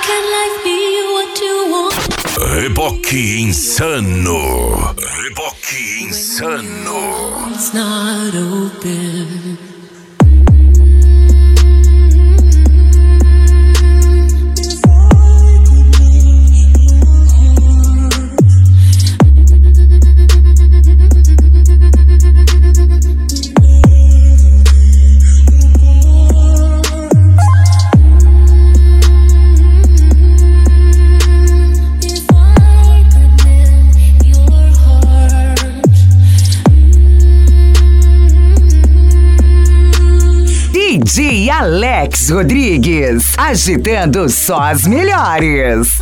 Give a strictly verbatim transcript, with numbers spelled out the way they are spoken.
can life be what you want? Reboque Insano. Reboque Insano. It's not open. D J Alex Rodrigues, agitando só as melhores.